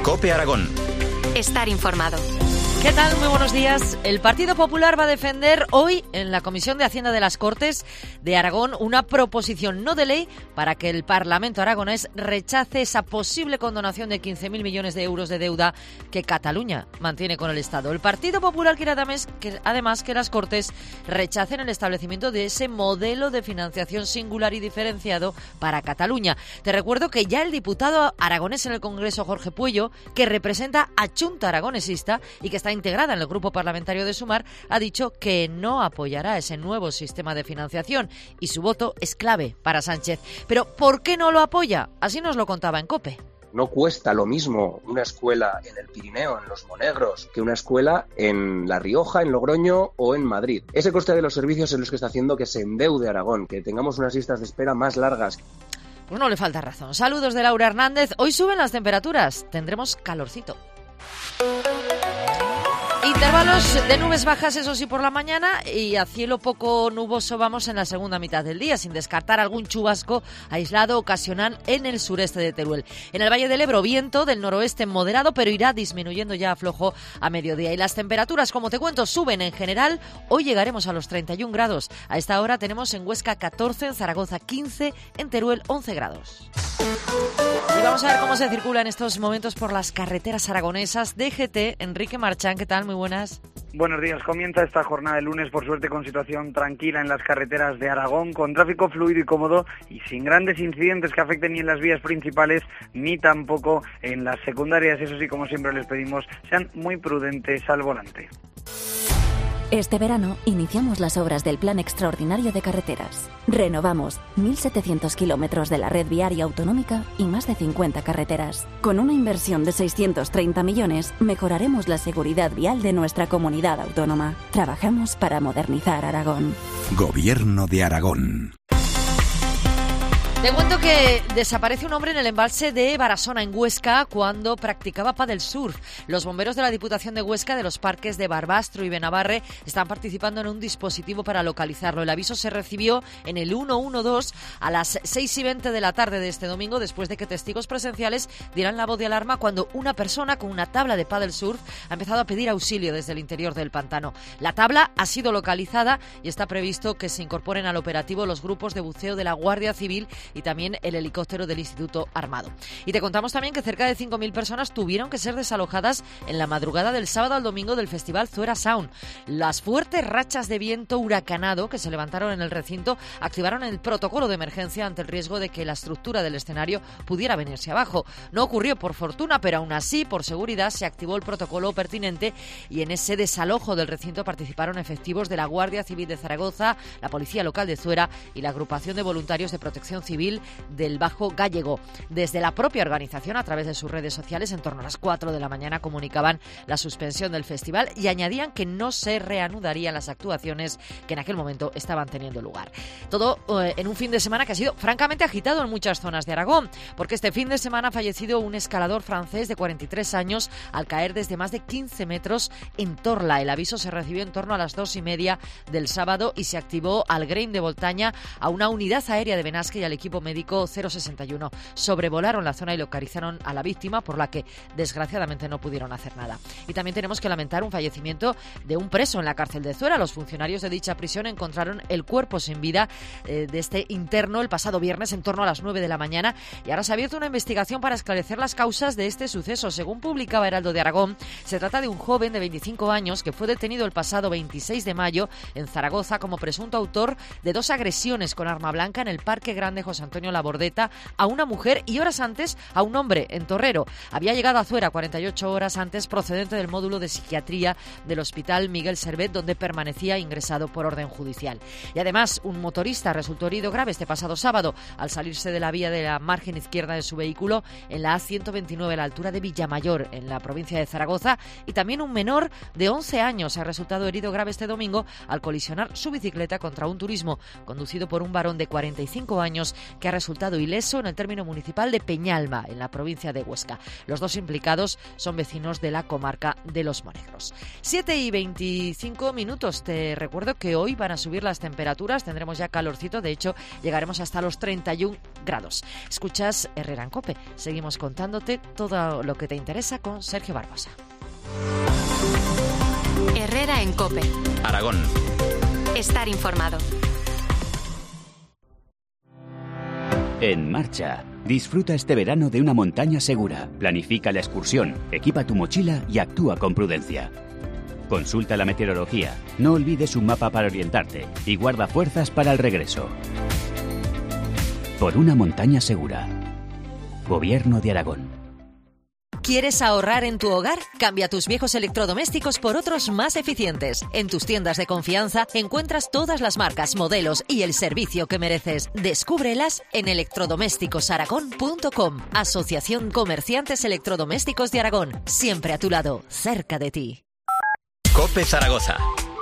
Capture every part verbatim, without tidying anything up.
COPE Aragón. Estar informado. ¿Qué tal? Muy buenos días. El Partido Popular va a defender hoy en la Comisión de Hacienda de las Cortes de Aragón una proposición no de ley para que el Parlamento aragonés rechace esa posible condonación de quince mil millones de euros de deuda que Cataluña mantiene con el Estado. El Partido Popular quiere además que, además que las Cortes rechacen el establecimiento de ese modelo de financiación singular y diferenciado para Cataluña. Te recuerdo que ya el diputado aragonés en el Congreso, Jorge Puello, que representa a Chunta Aragonesista y que está integrada en el grupo parlamentario de Sumar, ha dicho que no apoyará ese nuevo sistema de financiación y su voto es clave para Sánchez. Pero ¿por qué no lo apoya? Así nos lo contaba en COPE. No cuesta lo mismo una escuela en el Pirineo, en los Monegros, que una escuela en La Rioja, en Logroño o en Madrid. Ese coste de los servicios es lo que está haciendo que se endeude Aragón, que tengamos unas listas de espera más largas. Pues no le falta razón. Saludos de Laura Hernández. Hoy suben las temperaturas. Tendremos calorcito. Intervalos de nubes bajas, eso sí, por la mañana, y a cielo poco nuboso vamos en la segunda mitad del día, sin descartar algún chubasco aislado ocasional en el sureste de Teruel. En el Valle del Ebro, viento del noroeste moderado, pero irá disminuyendo ya a flojo a mediodía. Y las temperaturas, como te cuento, suben en general. Hoy llegaremos a los treinta y un grados. A esta hora tenemos en Huesca catorce, en Zaragoza quince, en Teruel once grados. Y vamos a ver cómo se circula en estos momentos por las carreteras aragonesas. D G T, Enrique Marchán, ¿qué tal? Muy buenas. Buenos días. Comienza esta jornada de lunes, por suerte, con situación tranquila en las carreteras de Aragón, con tráfico fluido y cómodo y sin grandes incidentes que afecten ni en las vías principales ni tampoco en las secundarias. Eso sí, como siempre les pedimos, sean muy prudentes al volante. Este verano iniciamos las obras del Plan Extraordinario de Carreteras. Renovamos mil setecientos kilómetros de la red viaria autonómica y más de cincuenta carreteras. Con una inversión de seiscientos treinta millones, mejoraremos la seguridad vial de nuestra comunidad autónoma. Trabajamos para modernizar Aragón. Gobierno de Aragón. Te cuento que desaparece un hombre en el embalse de Barasona, en Huesca, cuando practicaba pádel surf. Los bomberos de la Diputación de Huesca, de los parques de Barbastro y Benabarre, están participando en un dispositivo para localizarlo. El aviso se recibió en el ciento doce a las seis y veinte de la tarde de este domingo, después de que testigos presenciales dieran la voz de alarma cuando una persona con una tabla de pádel surf ha empezado a pedir auxilio desde el interior del pantano. La tabla ha sido localizada y está previsto que se incorporen al operativo los grupos de buceo de la Guardia Civil y también el helicóptero del Instituto Armado. Y te contamos también que cerca de cinco mil personas tuvieron que ser desalojadas en la madrugada del sábado al domingo del festival Zuera Sound. Las fuertes rachas de viento huracanado que se levantaron en el recinto activaron el protocolo de emergencia ante el riesgo de que la estructura del escenario pudiera venirse abajo. No ocurrió por fortuna, pero aún así, por seguridad, se activó el protocolo pertinente y en ese desalojo del recinto participaron efectivos de la Guardia Civil de Zaragoza, la Policía Local de Zuera y la Agrupación de Voluntarios de Protección Civil del Bajo Gallego. Desde la propia organización, a través de sus redes sociales, en torno a las cuatro de la mañana comunicaban la suspensión del festival y añadían que no se reanudarían las actuaciones que en aquel momento estaban teniendo lugar. Todo eh, en un fin de semana que ha sido francamente agitado en muchas zonas de Aragón, porque este fin de semana ha fallecido un escalador francés de cuarenta y tres años al caer desde más de quince metros en Torla. El aviso se recibió en torno a las dos y media del sábado y se activó al Grain de Voltaña, a una unidad aérea de Benasque y al equipo médico cero sesenta y uno. Sobrevolaron la zona y localizaron a la víctima, por la que desgraciadamente no pudieron hacer nada. Y también tenemos que lamentar un fallecimiento de un preso en la cárcel de Zuera. Los funcionarios de dicha prisión encontraron el cuerpo sin vida eh, de este interno el pasado viernes en torno a las nueve de la mañana y ahora se ha abierto una investigación para esclarecer las causas de este suceso. Según publicaba Heraldo de Aragón, se trata de un joven de veinticinco años que fue detenido el pasado veintiséis de mayo en Zaragoza como presunto autor de dos agresiones con arma blanca en el Parque Grande José Antonio Labordeta a una mujer y horas antes a un hombre en Torrero. Había llegado a Zuera cuarenta y ocho horas antes, procedente del módulo de psiquiatría del Hospital Miguel Servet, donde permanecía ingresado por orden judicial. Y además, un motorista resultó herido grave este pasado sábado al salirse de la vía de la margen izquierda de su vehículo en la A ciento veintinueve a la altura de Villamayor, en la provincia de Zaragoza, y también un menor de once años ha resultado herido grave este domingo al colisionar su bicicleta contra un turismo conducido por un varón de cuarenta y cinco años que ha resultado ileso en el término municipal de Peñalba, en la provincia de Huesca. Los dos implicados son vecinos de la comarca de Los Monegros. siete y veinticinco minutos. Te recuerdo que hoy van a subir las temperaturas, tendremos ya calorcito, de hecho llegaremos hasta los treinta y un grados. Escuchas Herrera en COPE. Seguimos contándote todo lo que te interesa con Sergio Barbosa. Herrera en COPE. Aragón. Estar informado. En marcha. Disfruta este verano de una montaña segura. Planifica la excursión, equipa tu mochila y actúa con prudencia. Consulta la meteorología, no olvides un mapa para orientarte y guarda fuerzas para el regreso. Por una montaña segura. Gobierno de Aragón. ¿Quieres ahorrar en tu hogar? Cambia tus viejos electrodomésticos por otros más eficientes. En tus tiendas de confianza encuentras todas las marcas, modelos y el servicio que mereces. Descúbrelas en electrodomésticos aragón punto com. Asociación Comerciantes Electrodomésticos de Aragón. Siempre a tu lado, cerca de ti. COPE Zaragoza.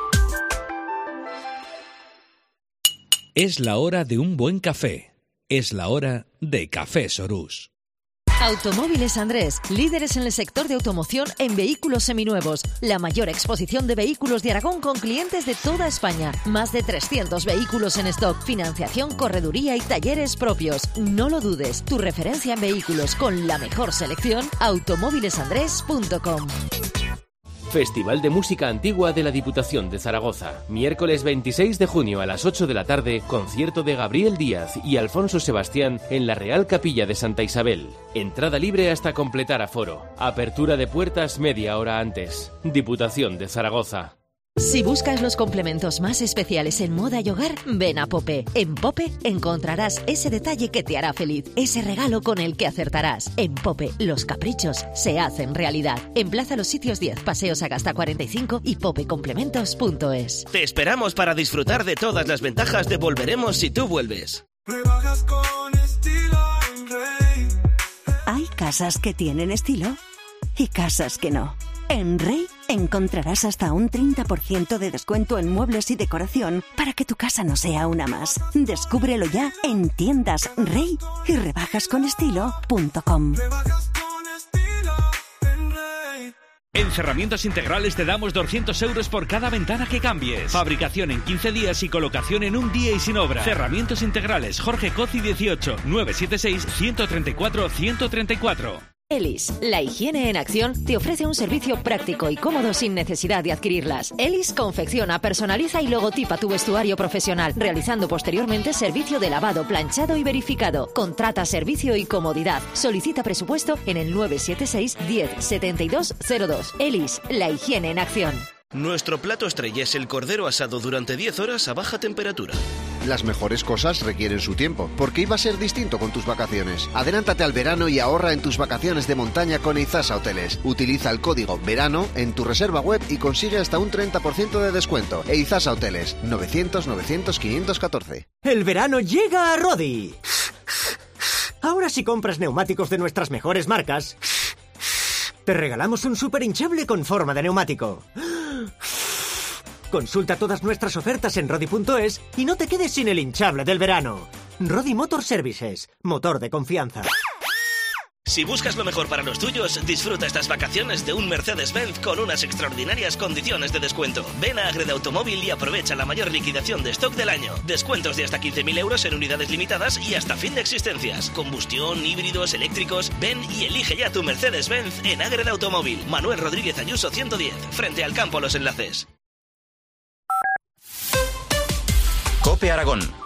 Es la hora de un buen café. Es la hora de Café Sorús. Automóviles Andrés, líderes en el sector de automoción en vehículos seminuevos. La mayor exposición de vehículos de Aragón con clientes de toda España. Más de trescientos vehículos en stock, financiación, correduría y talleres propios. No lo dudes, tu referencia en vehículos con la mejor selección, automóviles andrés punto com. Festival de Música Antigua de la Diputación de Zaragoza. Miércoles veintiséis de junio a las ocho de la tarde, concierto de Gabriel Díaz y Alfonso Sebastián en la Real Capilla de Santa Isabel. Entrada libre hasta completar aforo. Apertura de puertas media hora antes. Diputación de Zaragoza. Si buscas los complementos más especiales en moda y hogar, ven a Pope. En Pope encontrarás ese detalle que te hará feliz, ese regalo con el que acertarás. En Pope, los caprichos se hacen realidad. En Plaza Los Sitios diez, Paseo Sagasta cuarenta y cinco y pope complementos punto es. Te esperamos para disfrutar de todas las ventajas de Volveremos si tú vuelves. Hay casas que tienen estilo y casas que no. En Rey encontrarás hasta un treinta por ciento de descuento en muebles y decoración para que tu casa no sea una más. Descúbrelo ya en tiendas Rey y rebajas con estilo punto com. En Cerramientos Integrales te damos doscientos euros por cada ventana que cambies. Fabricación en quince días y colocación en un día y sin obra. Cerramientos Integrales, Jorge Cozi dieciocho, nueve siete seis, uno tres cuatro, uno tres cuatro. Elis, la higiene en acción, te ofrece un servicio práctico y cómodo sin necesidad de adquirirlas. Elis confecciona, personaliza y logotipa tu vestuario profesional, realizando posteriormente servicio de lavado, planchado y verificado. Contrata servicio y comodidad. Solicita presupuesto en el nueve siete seis, diez, setenta y dos cero dos. Elis, la higiene en acción. Nuestro plato estrella es el cordero asado durante diez horas a baja temperatura. Las mejores cosas requieren su tiempo, porque iba a ser distinto con tus vacaciones. Adelántate al verano y ahorra en tus vacaciones de montaña con Eizasa Hoteles. Utiliza el código VERANO en tu reserva web y consigue hasta un treinta por ciento de descuento. Eizasa Hoteles, novecientos, novecientos, quinientos catorce. El verano llega a Rodi. Ahora si compras neumáticos de nuestras mejores marcas, te regalamos un super hinchable con forma de neumático. Consulta todas nuestras ofertas en rodi punto es y no te quedes sin el hinchable del verano. Rodi Motor Services, motor de confianza. Si buscas lo mejor para los tuyos, disfruta estas vacaciones de un Mercedes-Benz con unas extraordinarias condiciones de descuento. Ven a Agreda Automóvil y aprovecha la mayor liquidación de stock del año. Descuentos de hasta quince mil euros en unidades limitadas y hasta fin de existencias. Combustión, híbridos, eléctricos. Ven y elige ya tu Mercedes-Benz en Agreda Automóvil. Manuel Rodríguez Ayuso ciento diez, frente al campo Los Enlaces. COPE Aragón.